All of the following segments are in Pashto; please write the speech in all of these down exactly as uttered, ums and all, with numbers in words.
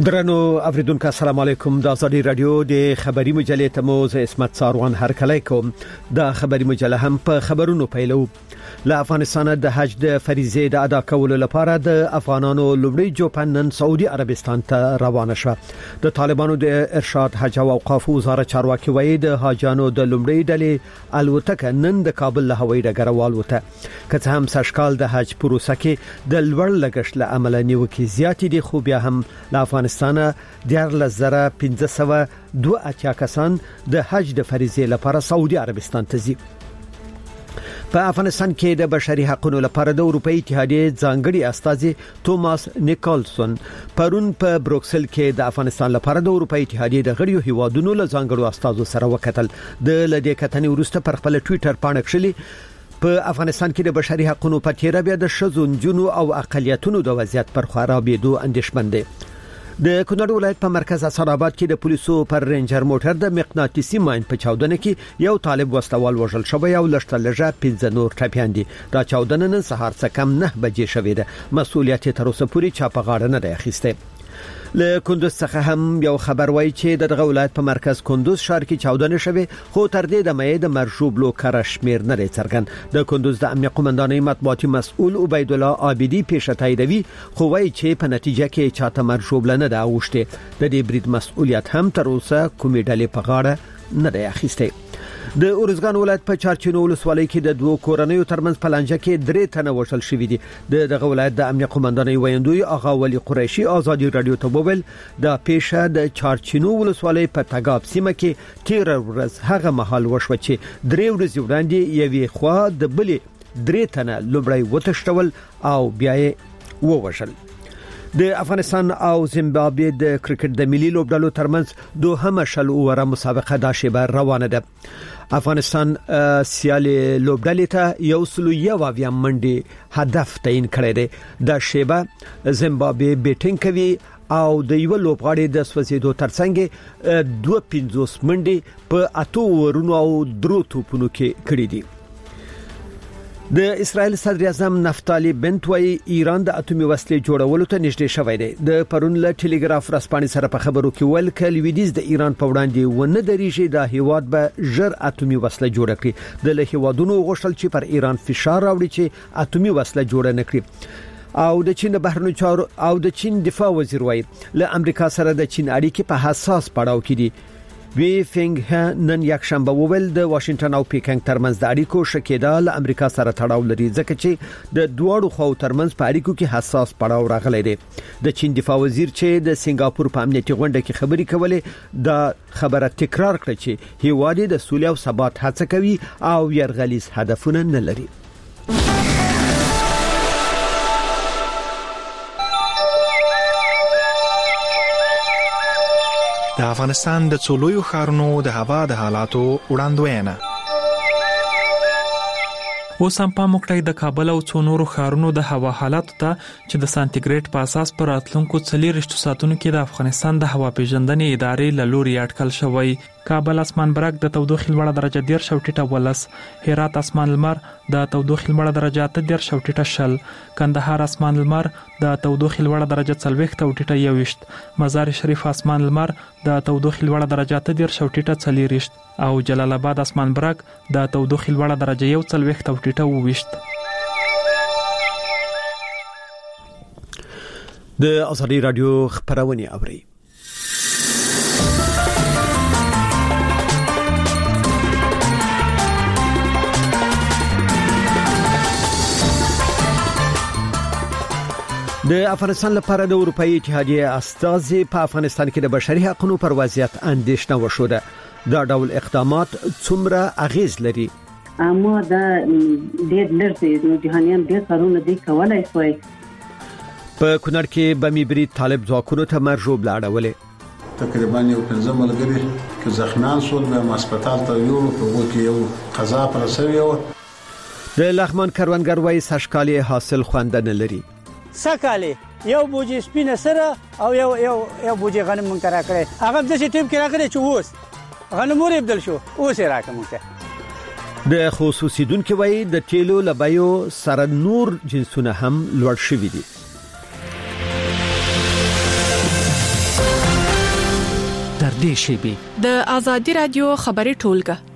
درنو اوریدونکو السلام علیکم. د ازادي رادیو د خبري مجلې ته مو زه اسمت ساروان هرکلی کوم. د خبري مجله هم په خبرونو پیلو. له افغانستان د حج د فریضې د ادا کولو لپاره د افغانانو لومړی جوپن نن سعودي عربستان ته روانه شوه. د طالبانو د ارشاد حج او اوقاف وزارت چارواکي وایي د حاجانو د لومړی ډلې الوتکه نن د کابل له هوایي ډګر والوته. که هم سشکال د حج پروسه کې د لوړ لګښت له امله نیوکې زیاتې دي، خو بیا هم له افغانستان دیارلس زره پنځه سوه دوه اتیا کسان د حج د فریضې لپاره سعودي عربستان ته ځي. په افغانستان کې د بشري حقوقو لپاره د اروپאי اتحادیې ځانګړي استازي توماس نیکولسون پرون په بروکسل کې د افغانستان لپاره د اروپאי اتحادیې د غړیو هیوادونو له ځانګړو استازو سره وکتل. د لدې کتنې وروسته پر خپل ټوئیټر باندې کړلي په افغانستان کې د بشري حقوقو په تیر بیا د شذو جنو او اقلیتونو د وضعیت پر خرابېدو اندېښمن دي. د کونړ ولایت په مرکز اسعد آباد کې د پولیسو پر رینجر موټر د مقناطیسي ماین په چاودنه کې یو طالب وسلوال وژل شوی او لشته لږه پنځه نور ټپيان دي. دا چاودنه نن سهار څخه کم نه بجې شوې ده. مسؤلیت تر اوسه پورې چا په غاړه نه اخیسته. له کندوز څخه هم یو خبر وایي چې د دغه ولایت په مرکز کندوز ښار کې چاودنه شوه، خو تر دې د مې د مرشوب لوکر شمیر نه څرګند. د کندوز د امنیت قومندانۍ مطبوعاتي مسؤل عبید الله عابدی پیښه تاییدوي، خو وایي چې په نتیجه کې چاته مرشوب لنه دا اوښته. د دې برید مسؤلیت هم تر اوسه کومې ډلې په غاړه نه دی اخیسته. د اورزګان ولایت په چارچینو ولسوالۍ کې د دوه کورنیو ترمنځ پلانجه کې درې تنه وژل شوي دي. د دغه ولایت د امنیت قومندانۍ ویاندوی آغا ولی قریشي ازادي رادیو ته وویل د پیښه د چارچینو ولسوالۍ په تګاب سیمه کې تیر ورځ هغه مهال وشو چې درې ورځې وړاندې یوې خوا د بلې درې تنه لومړی وتښتول او بیا یې ووژل. د افغانستان او زیمبابوې د کرکټ د ملي لوبډلو ترمنځ دوهمه شل اوره مسابقه د شیبه روانه ده. افغانستان سیالي لوبډلې ته یو سلو یو اویا منډي هدف تعین کړی دی. د شیبه زیمبابوې بیټینګ کوي او د یو لوبغاړي د سوځېدو ترڅنګ دوه پنځوس منډي په اتو ورونو او درو توپونو کې کړې دي. د اسرائیل صدر اعظم نفتالی بنت وایي ایران د اتومي وسلې جوړولو ته نږدې شوی دی. د پرون له ټلګراف رسپانې سره په خبرو کې ویل ک لویدیز د ایران په وړاندې ونه درېږي د هیواد به ژر اتومي وسله جوړ کړي. د له هیوادونو غوښتل چې پر ایران فشار راوړي چې اتومي وسله جوړ نه کړي. او د چین بهرنیو چارو او د چین دفاع وزیر وایي له امریکا سره د چین اړیکې په حساس پړاو کې دي. وی فینګ ه نن یک شنبه وویل د واشنگټن او پیکینګ ترمنځ د اړیکو شکیدا له امریکا سره تړاو لري، ځکه چې د دوړو خو ترمنځ په اړیکو کې حساس پړاو راغلی دی. د چین دفاع وزیر چې د سنگاپور په امنیتي غونډه کې خبري کولې د خبره تکرار کړ چې هیواد د سولې او ثبات هڅه کوي او يرغلیز هدفونه نه لري. د افغانستان د څولویو ښارونو د هوا د حالاتو وړاندوینه. اوس هم په مکټای د کابل او څو نورو ښارونو د هوا حالاتو ته چې د سانتیګریډ په اساس پر راتلونکو څلور ساعتونو کې د افغانستان د هوا پیژندنې ادارې له لوري اټکل شوی. کابل اسمان برګ د تودوخې لوړه درجه ډیر شوټیټه ولس، هرات اسمان لمر د تودوخې لوړه درجه ته ډیر شوټیټه شل، کندهار اسمان لمر د تودوخې لوړه درجه څلوېښت شوټیټه یوشت، مزار شریف اسمان لمر د تودوخې لوړه درجه ته ډیر شوټیټه څلېرویشت او جلال آباد اسمان برګ د تودوخې لوړه درجه یو څلوېښت شوټیټه وویشت. د ازادي رادیو خبرونه اوري. د افغانستان لپاره د اروپאי اتحادیې استازي په افغانستان کې د بشري حقوقو پر وضعیت اندېښنه وشوده. دا ډول اقدامات څومره اغیز لري؟ اما دا ډېر لږ دي، جهانیان ډېر کارونه دي کولای شي. په کونړ کې بمی برید طالب ځواکونو ته مرجوب لاړولې. تقریبا یو پنځه ملګري چې زخمیان شول به هسپتال ته یو په وکي یو قضا پر سوي و. د لغمان کروندګر وایي سشکالي حاصل خوندنه لري. سکالي یو بوجي سپینه سره او یو یو یو بوجي غنم مونږ را کړې، هغه د څه ټیم کې را کړې چې اوس غنم ور بدل شو، اوس یې راکړه مونږ. د خصوصي دونکو وایي د تیلو لبایو سره نور جنسونه هم لوړ شوي دي. تر دې شیبې د ازادي رادیو خبري ټولګه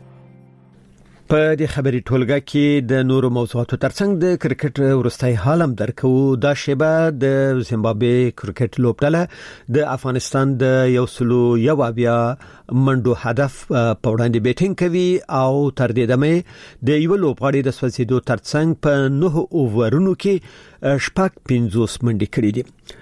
په دې خبري ټولګه کې د نورو موضوعاتو ترڅنګ د کرکټ ورستای حالم درکو. دا شیبه د زیمبابوې کرکټ لوبډله د افغانستان د یو سلو یو بیا منډو هدف په وړاندې بیټینګ کوي او تر دې دمه د یو لوبغاړي د سوځیدو ترڅنګ په نه اوورونو کې شپږ پنځوس منډې کړې دي.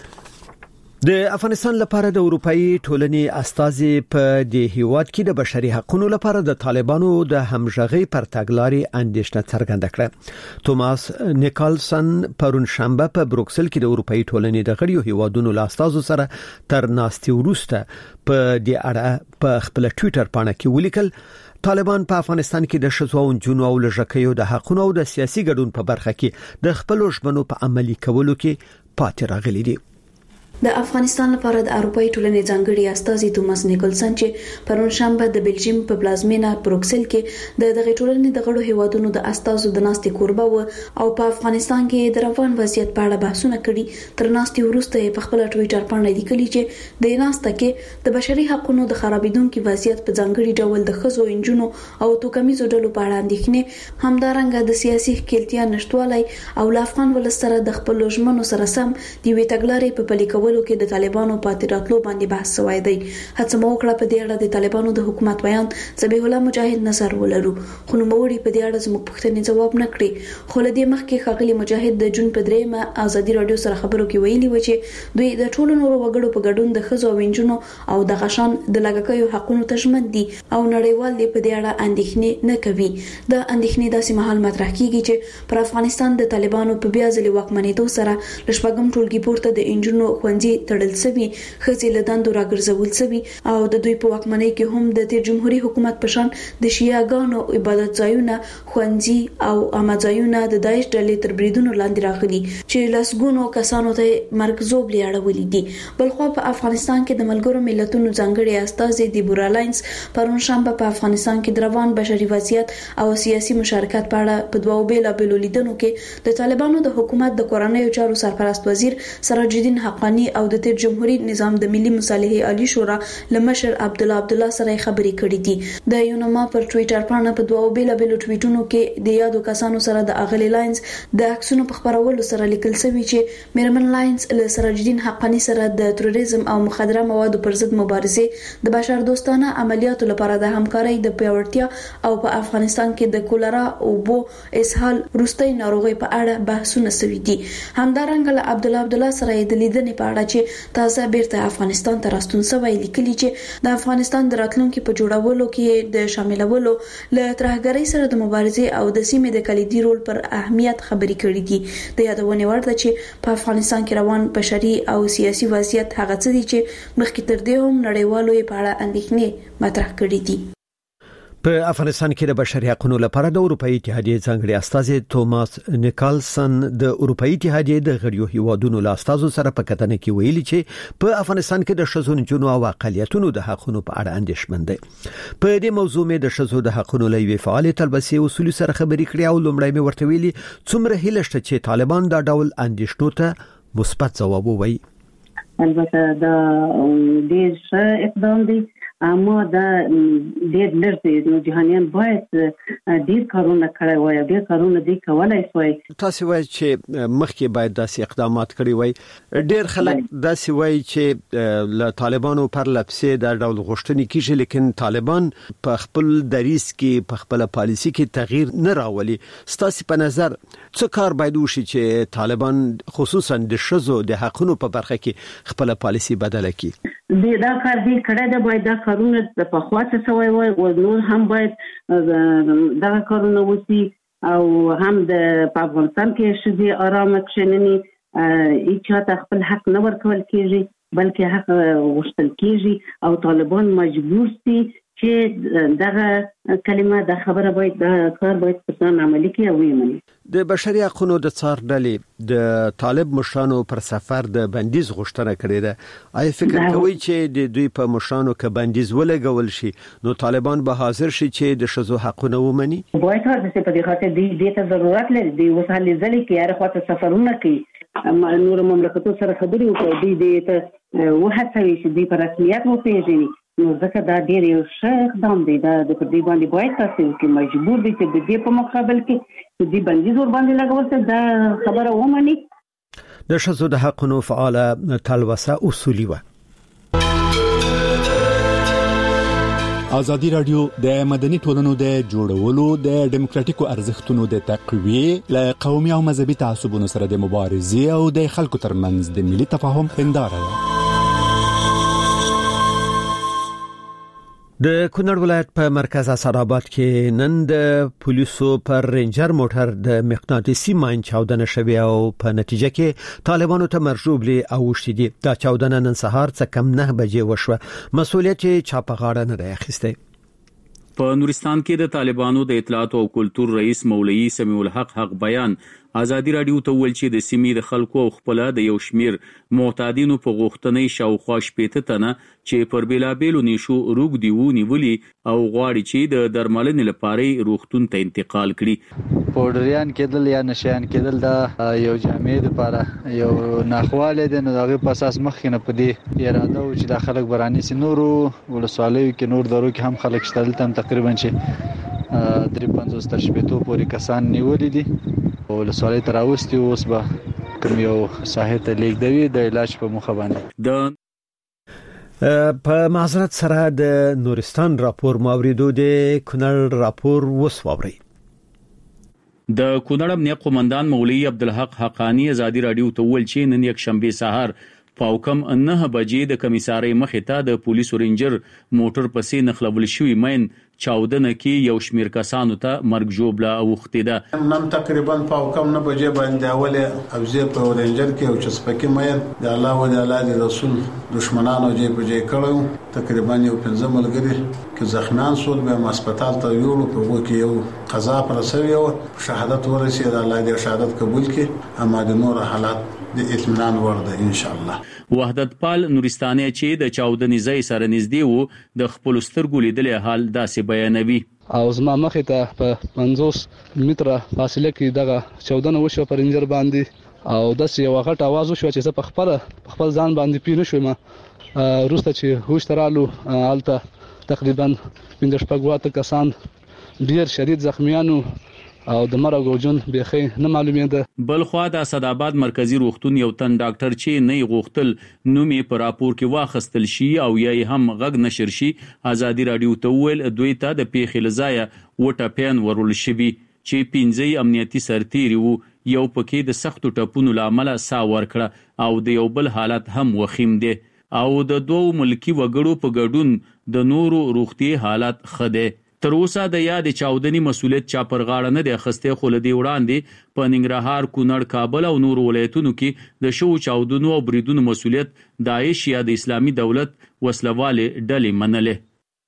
د افغانستان لپاره د اروپאי ټولنې استازي په دې هیواد کې د بشري حقوقو لپاره د طالبانو د همغږي پر تګلارې اندېښنه څرګنده کړه. توماس نیکلسن پرون شنبه په بروکسل کې د اروپאי ټولنې د غړیو هیوادونو له استازو سره تر ناستي وروسته په دې اړه په خپل ټوئیټر باندې کې ولیکل طالبان په افغانستان کې د شذو او جنو او لژکیو د حقوقو او د سیاسي ګډون په برخه کې د خپل ژمنو په عملي کولو کې پاتې راغلي دي. د افغانستان لپاره د اروپאי ټولنې ځانګړي استازي توماس نیکلسن چې پرون شنبه د بلجیم په پلازمینه بروکسل کې د دغه ټولنې د غړو هیوادونو د استازو د ناستې کوربه و او په افغانستان کې د روان وضعیت په اړه بحثونه کړي. تر ناستې وروسته په خپل ټوئیټر باندې لیکلي چې د ناسته کې د بشري حقوقو د خرابېدونکو وضعیت په ځانګړي ډول د خزو انجونو او توکمیزو ډلو په اړه اندېښنې همدارنګه د سیاسي ښکېلتیا نشټوالي او د افغان ولس سره د خپل ژمنو سره سم د وی تګلارې په پلي کولو کې د طالبانو پاتې راتلو باندې بحث شوی دی. هڅه مو وکړه په دې اړه د طالبانو د حکومت بیان ذبیح الله مجاهد نظر ولرو خو نو موري په دې اړه زموږ پوښتنې جواب نه کړی. خو لدې مخکې خاغلی مجاهد د جون په درېمه ازادي رادیو سره خبرو کې ویلي و چې دوی د ټولو نورو وګړو په ګډون د خزو وینجونو او د غشان د لګکیو حقوقو تضمین دي او نړیوال دې په دې اړه اندېښنې نه کوي. د اندېښنې داسې مهال مطرح کیږي چې پر افغانستان د طالبانو په بیا ځلې واکمنېدو سره لشپږم ټولګي پورته د انجونو خوندې تړل شوی خزي لداندو راګرځول شوی او د دوی په واکمنۍ کې هم د تیر جمهوریت حکومت په شان د شیعاګانو عبادت ځایونه خوندي او اماځایونه د داعش ډلې تر بریدونو لاندې راغلي چې لاسګونو کسانو ته مرګ زوب لیاړولې دي. بلخو په افغانستان کې د ملګرو ملتونو ځانګړي استازي دیبورا لاینز پرون شنبه په افغانستان کې د روان بشري وضعیت او سیاسي مشارکت په اړه په دوه بیلابېلو لیدنو کې د طالبانو د حکومت د کورنیو چارو سرپرست وزیر سراج الدین حقانی او د تیر جمهوریت نظام د ملي مصالحې عالی شورا لمشر عبد الله عبد الله سره خبرې کړې دي. د یونما پر ټوئیټر باندې په دوه بیلابېلو ټویټونو کې د یادو کسانو سره د اغلی لاینز د عکسونو په خبرولو سره لیکل شوی چې میرمن لاینز له سراج الدین حقانی سره د تروریزم او مخدره موادو پر ضد مبارزه د بشر دوستانه عملیاتو لپاره د همکارۍ د پیاوړتیا او په افغانستان کې د کولرا او بو اسهال روستي ناروغي په اړه بحثونه شوي دي. همدارنګه له عبد الله عبد الله سره د لیدنې په اړه چې تازه بیرته افغانستان ته راستون شوی لیکلي چې د افغانستان د راتلونکو په جوړولو کې د شاملولو له ترهګرۍ سره د مبارزې او د سیمې د کلیدي رول پر اهمیت خبرې کړې دي. د یادونه ورته چې په افغانستان کې روان بشري او سیاسي وضعیت هغه څه دي چې مخکې تر دې هم نړیوالو په اړه اندېښنې مطرح کړې دي. په افغانستان کې د بشري حقوقو لپاره د اروپאי اتحادیې ځانګړي استازي توماس نیکلسن د اروپאי اتحادیې د غړیو هیوادونو له استازو سره په کتنه کې ویلي چې په افغانستان کې د شذو جنو او اقلیتونو د حقوقو په اړه اندېښمن دي. په دې موضوع مې د شذو د حقوقو لوي فعال تلبسي اصول سره خبرې کړې او لومړی مې ورته ویلي څومره هیله شته چې طالبان دا ډول اندېښنو ته مثبت ځواب ووایي. البته دا ډېر ښه اقدام دی اما دا ډېر لږ دی. نو جهانیان باید ډېر کارونه کړی وای ډېر کارونه دی کولای شوی. تاسو وایي چې مخکې باید داسې اقدامات کړی وای. ډېر خلک داسې وایي چې له طالبانو پر لپسې د ډول غوښتنې کیږي لیکن طالبان په خپل دریس کې په خپل پالیسي کې تغییر نه راولي. ستاسو په نظر څه کار باید وشي چې طالبان خصوصا د شذو د حقوقو په برخه کې خپل پالیسي بدله کړي؟ د دا کار دی کړه دا باید دا کارونه د پخواته سوی وای او نور هم باید دا کارونه وسی او هم د افغانستان کې شذي آرام کښننی هیڅ خپل حق نه ورکول کیږي بلکې حق غوښتل کیږي او طالبان مجبور دي چې دغه کلمه د خبره باید د کار باید په ځان عملي کې او ویمني. د بشري حقوقو د څار ډلې د طالب مشرانو پر سفر د بندیز غوښتنه کړې ده. آیا فکر کوئ چې د دوی په مشرانو کې بندیز ولګول شي نو طالبان به حاضر شي چې د شذو حقونه ومني؟ باید حاضر شي. په دې خاطر دې ته ضرورت لري د وسایل ځلې کې هر خواته سفرونه کوي نور مملکتونو سره خبرې وکړي دوی دې ته وهڅوي چې دوی په رسمیت وپېژني نو ځکه دا ډېر یو ښه اقدام دی دا د دې باندې باید تاسو کې مجبور دي چې د دې په مقابل کې چې دې بندیز ور باندې لګول دا خبره ومني د ښځو د حقونو فعاله تلوسه اصولي و ازادي رادیو د مدني ټولنو د جوړولو د ډیموکراتیکو ارزښتونو د تقویه ل قومي او مذهبي تعصبونو سره د مبارزې او د خلکو ترمنځ د ملي تفاهم هنداره ده د کونړ ولایت په مرکز اسداباد کې نن د پولیسو پر رینجر موټر د مقناطیسي ماین چاودنه شوې او په نتیجه کې طالبانو ته مرجوب لې اوښتي دي دا چاودنه نن سهار څه کم نه بجې وشوه مسؤلیت چا په غاړه نه دی اخیستی په نورستان کې د طالبانو د اطلاعات او کلتور رئیس مولوی سمیع الحق حق بیان ازادي رادیو ته ویل چې د سیمې د خلکو او خپل د یو شمیر معتادینو په غوښتنې شاوخوا شپېته تنه چې پر بیلابېلو نشو روغ دی ونیولي او غواړي چې د درملنې لپاره روغتون ته انتقال کړي پودریان کېدل یا نشيان کېدل دا یو جامع لپاره یو ناخواله د نغې په اساس مخینه په دې اراده او چې د خلک براني سينورو ولسوالۍ کې نور درو کې هم خلک شتل تم تقریبا چې درې پنځوس تر شپېتو پورې کسان نیولې دي ولسوالۍ تراوستي اوس به کوم یو ساحه ته لیږدوي د علاج په مخه باندې د په معذرت سره د نورستان راپور ماوریدو د کونړ راپور وسووري د کونړ امنیه قومندان مولوی عبدالحق حقانی ازادي رادیو ته ویل چې نن یک شنبه سهار پاوکم نه بجې د کمیسارۍ مخې ته د پولیسو رینجر موټر پسې نخلول شوی مین چاودنه کې یو شمیر کسانو ته مرګ جوړه اوختي ده نن تقریبا پاوکم نه بجې باندې اوله ابزه په رینجر کې او چې سپکه مین د الله او د الله د رسول دشمنانو جې بجې کړو تقریبا یو پنځه ملګری چې زخمیان سول به هسپتال ته یوړو په وو کې یو قضا پر سوي او شهادت ورسید الله دې شهادت قبول کړي اما د نور حالات د اطمینان ورده ان شاء الله وحدت پال نورستاني چې د چاودنې ځای سره نږدې وو د خپل سترګو لیدلې حال داسې بیانوي او زما مخې ته په پنځوس متره فاصله کې دغه چاودنه وشو پر رینجر باندې او داسې یو غټ आवाज وشو چې زه په خپل خپل ځان باندې پینې شوم روسته چې هوش ترالو الته تقریبا پنځه شپږ کسان ډیر شدید زخمیانو او د مرګ او جون بيخي نه معلومېده بل خو د اسداباد مرکزی روغتون یو تن ډاکټر چې نه غوښتل نومي پر راپور کې واخستل شي او یې هم غږ نشر شي ازادي رادیو ته ویل دوی ته د پیښې لزایا وټه پین ورول شوی چې پنځه امنیتي سرتیري وو یو پکې د سختو ټپونو لامل سا ورکړه او د یو بل حالت هم وخیم دي او د دوو ملکی وګړو په ګډون د نورو روغتي حالت خده تر اوسه د یاد چاودنی مسولیت چا پر غاړه نه د خسته خلدي وړاندې په ننګرهار کونړ کابل او نور ولایتونو کې د شو چاودنو او بریدونو مسولیت داعش یا د اسلامي دولت وسلواله ډلې منله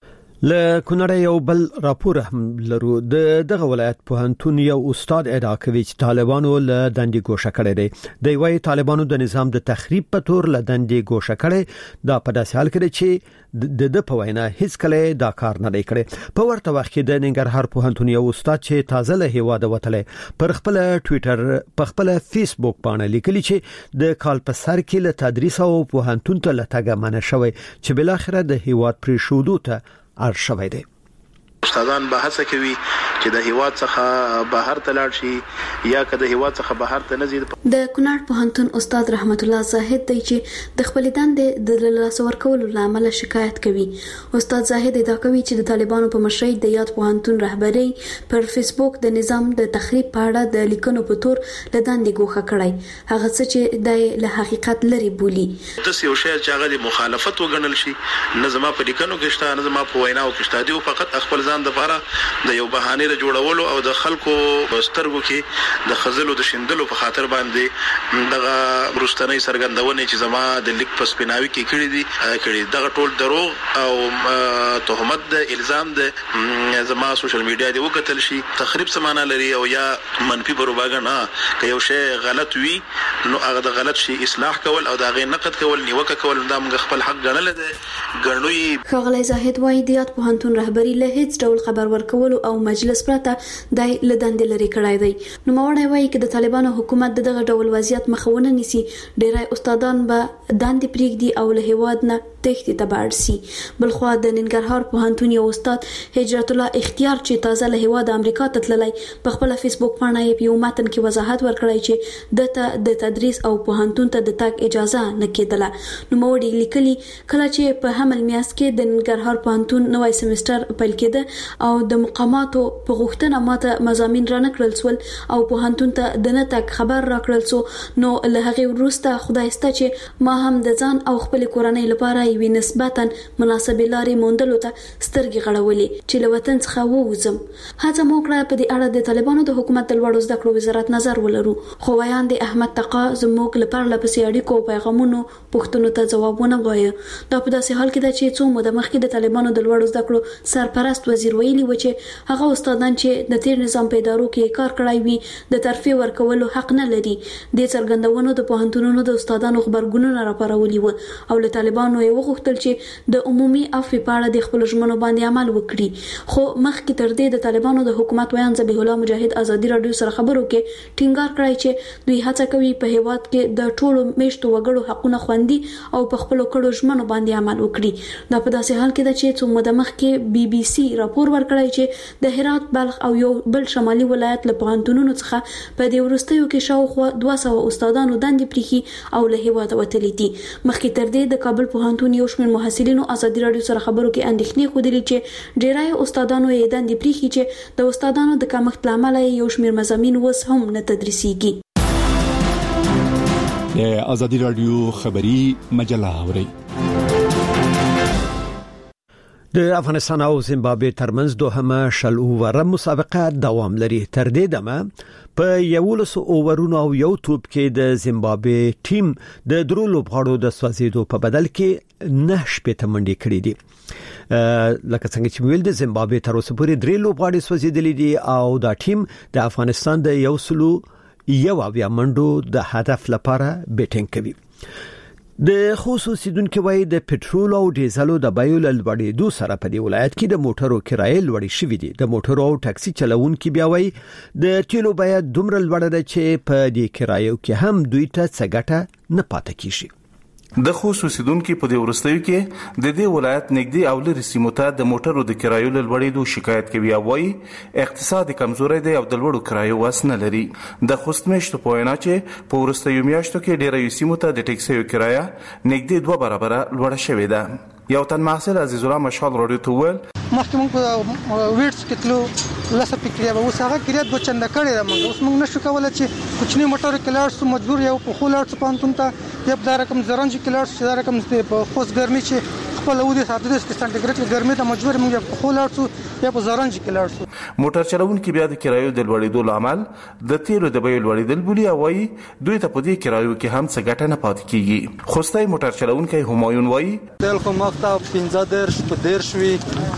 ل کونړ یو بل راپور هم لرو د دغه ولایت په هنتون یو استاد ادعا کوي چې طالبانو له دندې ګوښه کړي دي د وی طالبانو د نظام د تخریب په تور له دندې ګوښه کړي دا په داسې حال کې چې د د په وینا هیڅ کله دا کار نه دی کړی په ورته وخت کې د ننګرهار په هنتون یو استاد چې تازه له هیواده وتلې پر خپل ټوئیټر په خپل فیسبوک باندې لیکلي چې د کال په سر کې له تدریس او په هنتون ته لټګه منه شوی چې بل اخره د هیواد پرې شودو ته ارشوي دي استادان به هڅه کوي چې د هیواد څخه بهر ته لاړ شي یا که د هیواد څخه بهر ته نه ځي د کونړ پوهنتون استاد رحمت الله زاهد دی چې د خپل دندې د لاس ورکولو لامل شکایت کوي استاد زاهد ادعا کوي چې د طالبانو په مشرۍ د یاد پوهنتون رهبري پر فیسبوک د نظام د تخریب په اړه د لیکنو په تور له دندې ګوښه کړای هغه څه چې د له حقیقت لري بولی د یو شی چې هغه د مخالفت وګڼل شي نه زما په لیکنو کې شته نه زما په ویناو کې شته دی فقط خپل ځان د لپاره د یو بهانه د جوړولو او د خلکو سترګو کې د خزلو د شیندلو په خاطر باندې دغه برستنۍ سرګندونه چې زما د لیک په سپیناوي کې کړی دي کړی دغه ټول دروغ او تهمت د الزام د زما سوشل میډیا دی وکتل شي تخریب سمانه لري او یا منفي پروپاګاندا که یو شی غلط وي نو هغه د غلط شي اصلاح کول او دا غي نقد کول نیوکه کول دا موږ خپل حق ګڼل دي ګڼوي خغلی زاهد وایي د یاد پوهنتون رهبری له هیڅ ډول خبر ورکولو او مجلس پرته د لدندې لري کړای دی نو موري وایي چې د طالبانو حکومت دغه ډول وضعیت مخونه نيسي ډیری استادان به داندې پریږدي او له هیواد نه تښتې ته باړ سي. بلخوا د ننګرهار پوهنتون یو استاد هجرت الله اختیار چې تازه له هیواد امریکا ته تللی په خپل فیسبوک باندې یو متن کې وضاحت ورکړی چې دته د تدریس او پوهنتون ته د تګ اجازه نه کېدله. نو موړي لیکلي کله چې په حمل میاشت کې د ننګرهار پوهنتون نوی سمستر پیل کېده او د مقاماتو په غوښتنه ماته مضامین را نکړل سول او پوهنتون ته د نه تګ خبر را کړل سو، نو له هغې وروسته خدای سته چې ما هم د ځان او خپل کورنۍ لپاره یوې نسبتا مناسبې لارې موندلو ته سترګې غړولې چې له وطن څخه ووځم. هڅه مو کړه په دې اړه د طالبانو د حکومت د لوړو زده کړو وزارت نظر ولرو، خو ویان د احمد تقا زموږ لپاره لپسې اړیکو پیغامونو پښتنو ته جوابونه وایي. دا په داسې حال کې ده چې څو موده مخکې د طالبانو د لوړو زده کړو سرپرست وزیر ویلي و چې هغه استادان چې د تیر نظام په ادارو کې کار کړی وي د ترفیع ورکولو حق نه لري. د څرګندونو د پوهنتونونو د استادانو خبرګونونه راپارولي و او له طالبانو یې وغوښتل چې د عمومي عفو په اړه د خپل ژمنو باندې عمل وکړي. خو مخکې تر دې د طالبانو د حکومت ویان ذبیح الله مجاهد ازادي رادیو سره خبرو کې ټینګار کړی چې دوی هڅه کوي په هیواد کې د ټولو میشتو وګړو حقونه خوندي او په خپل کړو ژمنو باندې عمل وکړي. دا په داسې حال کې ده چې څو موده مخکې بي بي سي راپور ورکړی چې د هرات، بلخ او یو بل شمالي ولایت له پوهنتونونو څخه په دې وروستیو کې شاوخوا دوه سوه استادانو دندې پریښي او له هیواده وتلي دي. مخکې تر دې د کابل پوهنتون یو شمېر محصلینو ازادي رادیو سره خبرو کې اندېښنې ښودلې چې ډیری استادانو یې دندې پریښي چې د استادانو د کمښت له امله یو شمېر مضامین اوس هم نه تدریسیږي. د ازادي رادیو خبری مجله اوري. د افغانستان او زیمبابوې ترمنځ دوهمه شل اووره مسابقه دوام لري. تر دې دمه په یولس اوورونو او یو توپ کې د زیمبابوې ټیم د درو لوبغاړو د سوځیدو په بدل کې نه شپږ منډې کړې دي. لکه څنګه چې ویل د زیمبابوې تر اوسه پورې درې لوبغاړي سوځیدلي دي او دا ټیم د افغانستان د یو سلو یو اویا منډو د هدف لپاره بیټینګ کوي. د خصوصي دونکو وای د پټرول او ډیزلو د بیو لوړېدو سره په دی ولایت کې د موټرو کرایه لوړې شوې دي. د موټرو او ټاکسي چلوونکو بیا وای د تیلو بیه دومره لوړه ده چې په دې کرایو کې هم دوی ته څه ګټه نه پاتې کیږي. د خصوصي دونکو په دې ورستیو کې د دې ولایت نږدې او لري سیمو ته د موټرو د کرایو لوړېدو شکایت کوي او وايي اقتصاد کمزوري دی او د لوړو کرایو واس نه لري. د خوستمشت په وینا چې په ورستیو میاشتو کې ډېری سیمو ته د ټیکسیو کرایه نږدې دوه برابره لوړه شوې ده. یو تن محصل عزیز الله مشال رادیو ته ویل مخکې موږ په ویټس کې تلو لاسه پکړیا به اوس هغه کړیا دوه چنده کړی ده. موږ اوس موږ نشو کولای چې کوچنی موټر کې لاړ شو، مجبور یو په خو لاړ شو پانتون ته یا په رقم زرنج کې لاړ شو، دا رقم په خوست ګرمي چې خپل ودی ساتل د سانتیګریډ کې ګرمي ته مجبور موږ په خو لاړ شو یا په زرنج کې لاړ شو. موټر چلوونکو بیا د کرایو د لوړېدو لامل د تیلو د بیو لوړېدل بولی او وايي دوی ته په دې کرایو کې هم څه ګټه نه پاتې کیږي. خوستای موټر چلوونکو همایون وايي تل خو مخته پنځه درش په درش وی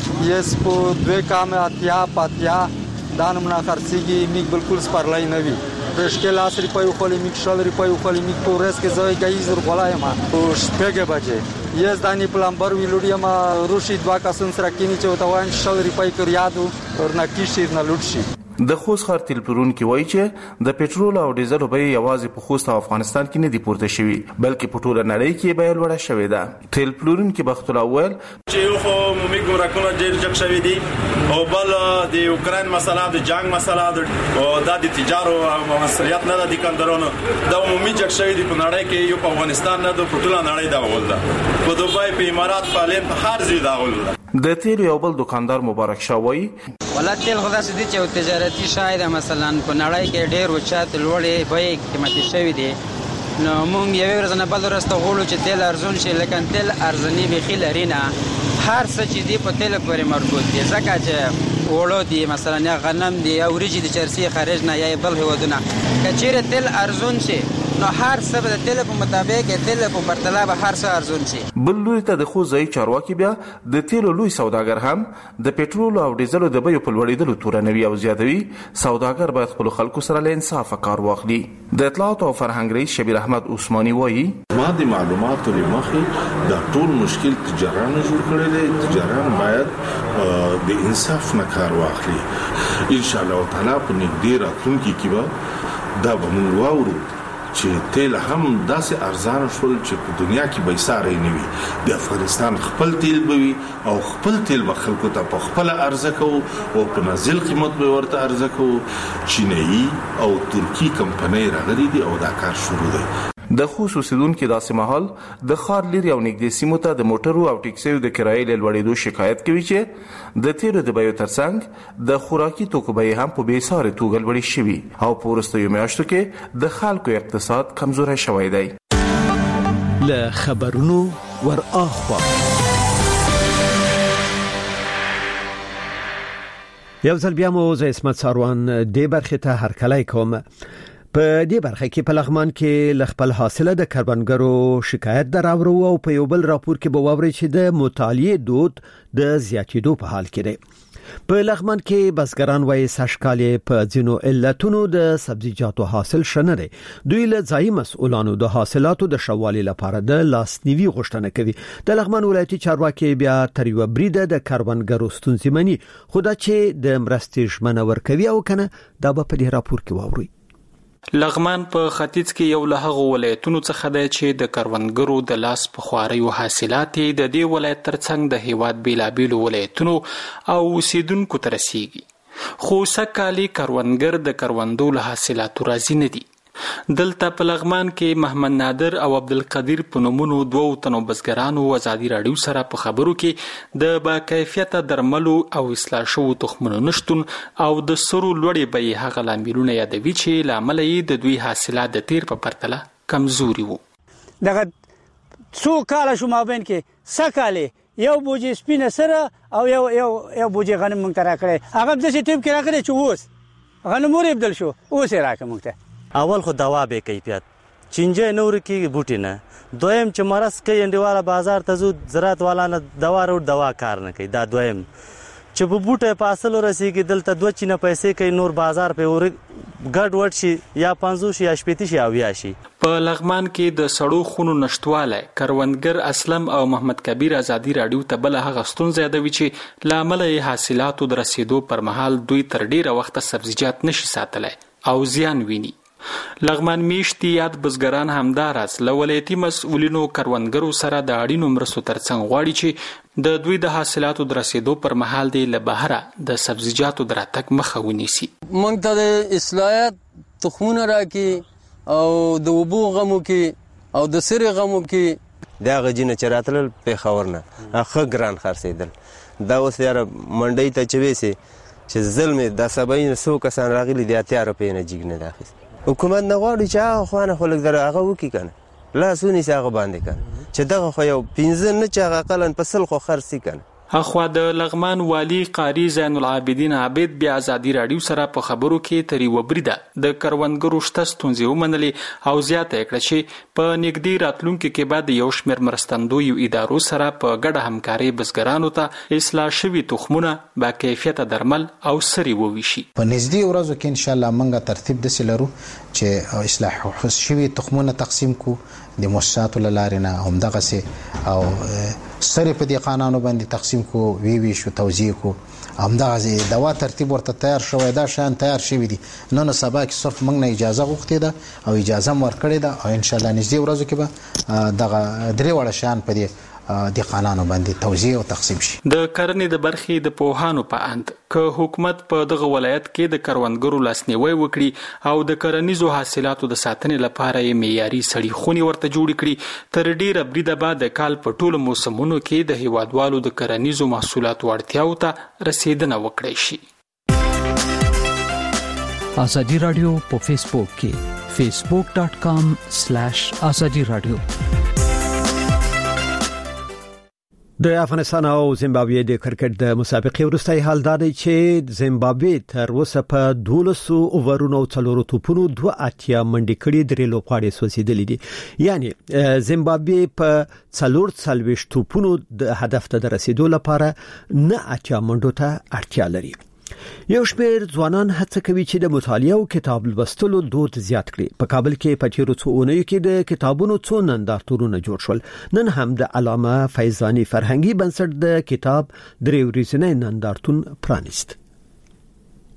یس په دوه کام اتیا پاتیا دانم نه خرڅيږي میګ بالکل سپارلای نه وی مشکل اصلي پای خو لیک شل ری پای خو لیک په ورځ کې زوی گایز ور غلای ما او شپږه بجې یز دانی پلمبر ویلوډیا ما روشي دوا کسن سره کینی چې وتاوان شل ری پای کړ یادو ورنه کیشي نه لوټشي. د خوست ښار تیل پلورونکي وایي چې د پټرول او ډیزل بیې یوازې په خوست او افغانستان کې نه دي پورته شوي بلکې په ټوله نړۍ کې بیه لوړه شوې ده. تیل پلورونکي بخت الله اول چې یو خو مومي ګمرکونه ډېر جګ شوي دي او بل د یوکرين مسله د جنگ مسله او د تجارت او مسؤلیت نه د کندرونو د عمومي جګ شوي دي په نړۍ کې یو په افغانستان نه د ټوله نړۍ دا ول ده په دوبای په امارات په لین په هر ځای دا ول ده. د تیل یو بل دکاندار مبارک شاوی ولا تیل خدا سدي چې تجارتي شاید مثلا په نړۍ کې ډېر وچات لوړې به قیمتي شوی دي نو مونږ یو ورځ نه بل ورځ ته غوړو چې تیل ارزون شي لکه تیل ارزنی به خلری نه هر څه چې دی په تیل پورې مربوط دي ځکه چې وړو دي مثلا یا غنم دي او وريجي د چرسي خارج نه یا بل هودونه کچېره تیل ارزون شي نو هر څه د تیل په مطابق تیل په پرتله به هر څه ارزون شي. بل لوري ته د خو ځای چارواکي بیا د تیلو لوی سوداګر هم د پټرول او ډیزلو د بیو په لوړېدلو تورنوي او زیاتوي. سوداګر باید خپل خلکو سره له انصاف کار واخلي. د اطلاعات او فرهنګ رئیس شبیر احمد عثماني وایي ما د معلوماتو لمخې دا ټول مشکل تجاران جوړ کړی دی. تجاران باید د انصاف نه کار واخلي. ان شاء الله تعالی په نږدې راتلونکي کې به دا به موږ واورو چې تیل هم داسې ارزان شول چې په دنیا کې به ساري نه وي. د افغانستان خپل تیل به وي او خپل تیل به خلکو ته په خپل ارزه کوو او په نازل قیمت به ورته ارزه کوو. چینایي او ترکی کمپنۍ راغلي دي او دا کار شروع دی. د خصوصیدون کې داسې مهال د خار لري او نږدې سیمو ته د موټرو او ټیکسیو د کرایې له لوړېدو شکایت کوي چې د تیلو د بیو ترڅنګ د خوراکي توکو بیې هم په بېساري توګه لوړې شوي او په وروستیو میاشتو کې د خلکو اقتصاد کمزوری شوی دی. له خبرونو ور اخوا یو ځل بیا مو زه اسمت ساروان دې برخې ته هرکلی کوم. په دې برخه کې په لغمان کې لخپل حاصله د کروندګرو شکایت دراورو او په یو بل راپور کې به ووري چې د مطالعه دود د زیاتېدو په حال کې دی. په لغمان کې بزګران وایي سشکالې په ځینو علتونو د سبزیجاتو حاصل شنه دی. دوی له ځایي مسؤلانو د حاصلاتو د شوالي لپاره د لاسنیوي غوښتنه کوي. د لغمان ولایتي چارواکي بیا تر یو بریده د کروندګرو ستونزې مني، خو دا چې د مرستې ژمنه ورکوي او کنه دا به په دې راپور کې واوري. لغمان په ختیځ کې یو له هغو ولایتونو څخه دی چې د کروندګرو د لاس په خواریو حاصلات د دې ولایت ترڅنګ د هیواد بیلابیلو ولایتونو او اوسیدونکو ته رسیږي. خو سږکال کروندګر د کروندو له حاصلاتو راضي نه دي. دلته په لغمان کې محمد نادر او عبدالقدیر په نومونو دوو تنو بزګرانو ازادي راډیو سره په خبرو کې د با کیفیته درملو او اصلاح شوو تخمونو نشتون او د سرو لوړې بیې هغه لاملونه یادوي چې لامل یې د دوی حاصلات د تیر په پرتله کمزوري وو. دغه څو کاله شو مابین کې سکاله یو بوجي سپینه سره او یو یو یو بوجي غنم مونږ ته راکړی. هغه د څه ټیم کې راکړی چې اوس غنمور بدل شو اوس یې راکړه مونږ ته. اول خو دوا به کیفیت چینجه نور کی بوټی نه، دویم چې مرز کوي انډیواله بازار ته زو زراعت والا نه دوا ورو دوا کار نه کوي. دا دویم چې په بوټه په اصل ورسیږي دلته دوه چینه پیسې کوي، نور بازار په ور ګډ وډ شي یا پنځوس یا شپېته شي او یا شي. په لغمان کې د سړو خونو نشټواله کروندګر اسلم او محمد کبیر ازادي راډیو ته بل هغه ستونزه یادوي چې لامل یې حاصلاتو د رسیدو پر مهال دوی تر ډیره وخت سبزیجات نشي ساتلای او زیان ویني. لغمان میشتي یاد بزګران همدارس له ولایتي مسؤلینو کروندګرو سره د اړینو مرستو ترڅنګ غواړي چې د دوی د حاصلاتو د رسیدو پر مهال دی له بهره د سبزیجاتو د راتګ مخه ونیسي. موږ ته د اصلاحات تخمونه راکې او د اوبو غمو کې او د سرې غمو کې دا غجینه چې راتلل په خبرنه اخه ګران خرڅېدل. دا اوس یاره منډۍ ته چې وېسي چې ظلم د سبعین سو کسان راغلي دي اتیا روپۍ نه جګ نه داخل. حکومت نه غواړي چې هغه خوانه خلک در هغه وکړي کنه لاسونی سي هغه باندې کنه چې دغه خو یو پنځه نه چې هغه قلن په سل خو خرڅي کنه. اخوا د لغمان والی قاری زین العابدین عابد بیا ازادي راډیو سره په خبرو کې تری وبریده د کروندګرو شته ستونزې ومنلې او زیاته کړه چې په نږدې راتلونکو کې بعد یو شمېر مرستندوی ادارو سره په ګډه همکاري بزګرانو ته اصلاح شوي تخمونه با کیفیته درمل او سري وویشي. په نږدې ورځو کې ان شاء الله موږ ترتیب داسې لرو چې اصلاح شوي تخمونه تقسیم کو د مؤسساتو لارې نه همدغه سي او سره په دې قانونو باندې تقسیم کو وی وی شو توزیع کو همدغه دوا ترتیب ورته تیار شوی دا شان تیار شوی دي. نن سبا کې صرف موږ نه اجازه غوښتې ده او اجازه مور کړې ده او ان شاء الله نږدې ورځو کې به دغه درې وړ شان په دې د قانونو باندې توزیع او تقسیم شي. د کرنې د برخې د پوهانو په اند که حکومت په دغه ولایت کې د کروندګرو لاسنیوي وکړي او د کرنیزو حاصلاتو د ساتنې لپاره یې معیاري سړې خونې ورته جوړې کړي تر ډیره بریده بعد د کال په ټولو موسمونو کې د هیوادوالو د کرنیزو محصولاتو اړتیاو ته رسیدنه وکړي شي. ازادي راډیو په فیسبوک کې فیسبوک ډاٹ کام سلیش ازادي راډیو. د افغانستان او زیمبابوې د کرکټ د مسابقې وروستۍ حال دا دی چې زیمبابوې تر اوسه په دولسو اوورونو څلورو توپونو دوه اتیا منډې کړې درې لوبغاړي سوځېدلې دي. یعنی زیمبابوې په څلور څلوېښت توپونو د هدف ته د رسیدو لپاره نه اتیا منډو ته اړتیا لري. یو شمېر ځوانان هڅه کوي چې د مطالعه او کتاب لوستلو دود زیات کړي. په کابل کې په تیرو څو اونیو کې د کتابونو څو نندارتونونه جوړ شول. نن هم د علامه فیضاني فرهنګي بنسټ د کتاب درې ورځنی نندارتون پرانیست.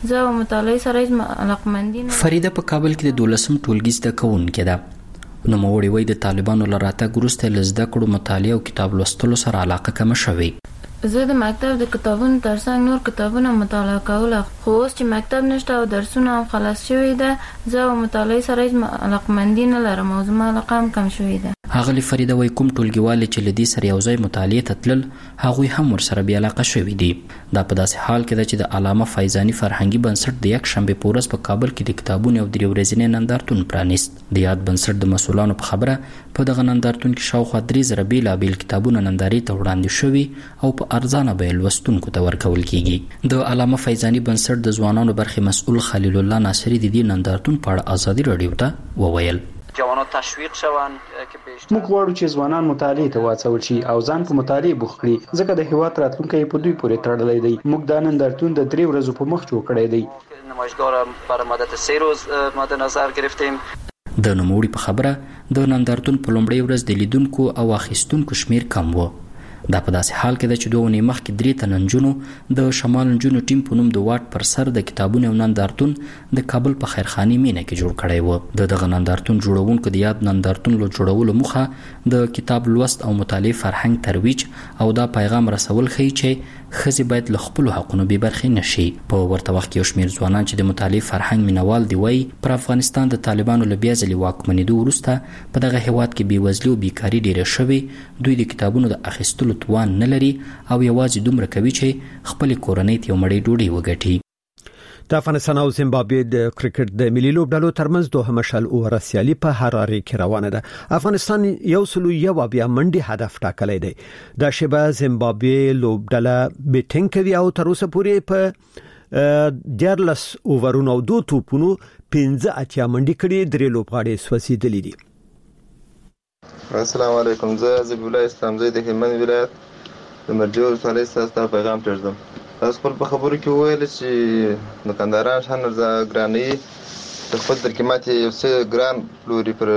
زه مطالعه سره علاقمندي نه. فریده په کابل کې د دولسم ټولګي زده کوونکې ده. نو موري وای د طالبانو لراته ګروسته لزده کړو مطالعه او کتاب لوستلو سره علاقه کم شوي. زه د مکتب د کتابونو ترڅنګ نور کتابونه مطالعه کوله، خو اوس چې مکتب نشته او درسونه هم خلاص شوي ده، زه مطالعه سره علاقمندي نه لرم او زما علاقه هم کم شوي ده. هغه فریده وای کوم ټولګیوال چې لدی سره یو ځای مطالعه ته تلل هغه هم ور سره بیا علاقه شوي دي. دا په داسې حال کې ده چې د علامه فیضانی فرهنګي بنسټ د یک شنبه په ورځ په کابل کې د کتابونو او درې ورځې نندارتون پرانیست. د یاد بنسټ د مسولانو په خبره په دغه نندارتون کې شاوخوا درې زره بیلابیل کتابونه نندارې ته وړاندې شوي او په ارزانه بیه لوستونکو ته ورکول کیږي. د علامه فیضانی بنسټ د ځوانانو برخې مسؤل خلیل الله ناصری د دې نندارتون په اړه ازادي رادیو ته وویل. جوانان تشویق شوند که بیشتر موږ غواړو چې ځوانان مطالعه ته واچول شي او ځان په مطالعه بوخت کړي، ځکه د هیواد راتلونکی په دوی پورې تړلی دی. موږ دا نندارتون د درې ورځو په مخ جوړ کړی دی. نمایشگاه را برای مدت سه روز مد نظر گرفتیم. د نوموړي په خبره د نندارتون په لومړۍ ورځ د لیدونکو او اخیستونکو شمیر کم و. دا په داسې حال کې ده چې دوه ونې مخکې درې تنه نجونو د شمال نجونو ټیم په نوم د واټ پر سر د کتابونو او نندارتون د کابل په خیرخاني مینه کې جوړ کړی و. د دغه نندارتون جوړونکو د یاد نندارتون له جوړولو موخه د کتاب لوست او مطالعه فرهنګ ترویج او دا پیغام رسول ښیي چې ښځې باید له خپلو حقونو بې برخې نشي. په ورته وخت کې یو شمېر ځوانان چې د مطالعې فرهنګ مینوال دي وایي پر افغانستان د طالبانو له بیا ځلې واکمنېدو وروسته په دغه هیواد کې بېوزلي او بیکاري ډېره شوې. دوی د کتابونو د اخیستلو توان نه لري او یوازې دومره کوي چې خپلې کورنۍ ته یو مړۍ ډوډۍ وګټي. د افغانستان او زیمبابوې د کرکټ د ملي لوبډلو ترمنځ دوهمه شل اوور سیالي په هراره کې روانه ده. افغانستان یو سلو یو بیا منډي هدف ټاکلی دی. د شبه زیمبابوې لوبډله بیټینګ کوي او تر اوسه پورې په دیارلس اوورونو او دوه توپونو پنځه اتیا منډي کړي، درې لوبغاړي سوځېدلي دي. السلام علیکم، زه زبیح الله اسلام زید د هلمند ولایت د مرجو ولسوالۍ څخه پیغام پرېږدم. تاسو خپل په خبرو کې وویل چې دکانداران شان ګراني د خپل تر قیمت یو څه ګران پلوري پر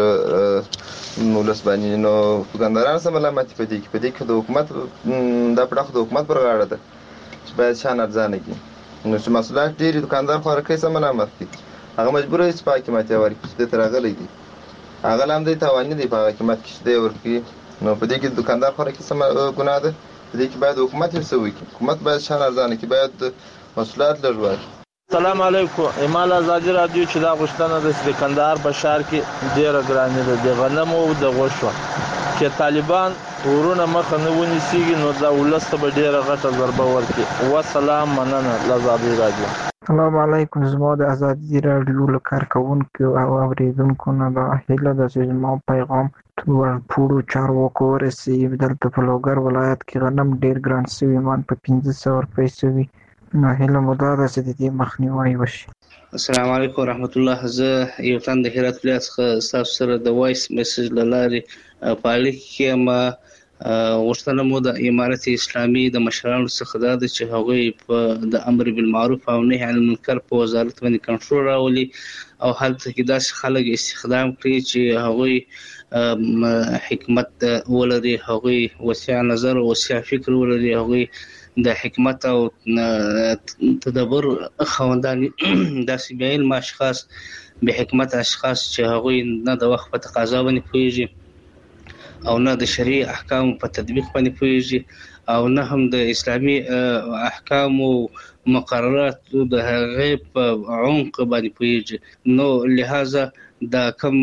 ولس باندې، نو دکانداران سم ملامتي پدې کې پدې کې د حکومت دا پړه د حکومت پر غاړه ده چې باید شان ارزانه کړي. نو چې مسؤلیت ډېری دکاندار خو راکې سم ملامت دي، هغه مجبور دی چې په قیمت ورکړي د ترغلې دي، هغه لام دی توان دی په قیمت کې دی ورکړي. نو پدې کې دکاندار خو راکې سم ګناه ده، دې کې باید حکومت یې څه وکړي. حکومت باید شان ارزانه کړي، باید مسؤلیت لري. السلام علیکم، ایمال آزادی رادیو چې دا غوښتنه ده چې د کندهار په شهر کې ډېره ګراني ده د غنمو او د غوښو چې طالبان ورونه مخه نه ونیسي نو دا ولس ته به ډېره غټه ضربه ورکړي. والسلام، مننه له آزادی رادیو. السلام علیکم، زما د آزادی رادیو له کارکونکو او اوریدونکو نه دا هیله ده چې زما پیغام ټول پورو چارواکو ورسیږي. دلته په لوګر ولایت کې غنم ډېر ګران شوی، مان په پنځه سوه روپۍ شوی، نو هیله مو دا ده چې د دې مخنیوی وشي. السلام علیکم ورحمت الله. زه یو تن د هرات ولایت څخه تاسو سره د وایس میسج لارې په اړیکه کې ما غوښتنه مو د امارت اسلامي د مشرانو څخه دا ده چې هغوی په د امر بالمعروف او نهي عن المنکر په وزارت باندې کنټرول راولي او هلته کې داسې خلک استخدام کړي چې هغوی حکمت ولري، هغوی وسیع نظر او وسیع فکر ولري، هغوی د حکمت او تدبر خوندان داسې بیا علم اشخاص به حکمت اشخاص چې هغوی نه د وخت په تقاضا باندې پوهیږي او نه د شرعي احکام په تطبیق باندې پوهیږي او نه هم د اسلامي احکام او مقررات د هغې په عمق باندې پوهیږي. نو لہذا دا کوم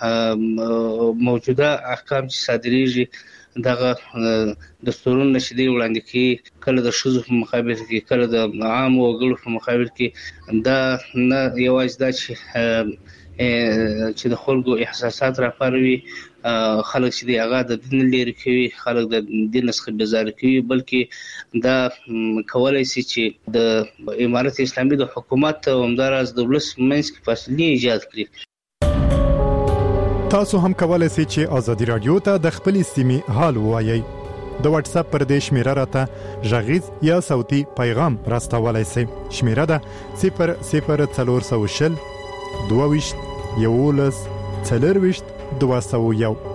موجوده احکام چې صادریږي دغه دستورونه چې دی وړاندې کوي، کله د ښځو په مقابل کې، کله د عامو وګړو په مقابل کې، دا نه یوازې دا چې چې د خلکو احساسات راپاروي، خلک چې دی هغه د دین لري کوي، خلک د دین څخه بیزاره کوي، بلکې دا کولای شي چې د امارت اسلامي د حکومت او همداراز د ولس منځ کې فاصلې ایجاد کړي. تاسو هم کولای شئ چې آزادی رادیو ته د خپل سیمې حال ووایي. د واتس اپ پر دې شمیره راته ژغیز یا صوتي پیغام راستولای شئ. شمیره ده صفر صفر څلور سوه شل دوه ویشت یولس څلور ویشت دوه سوه یو.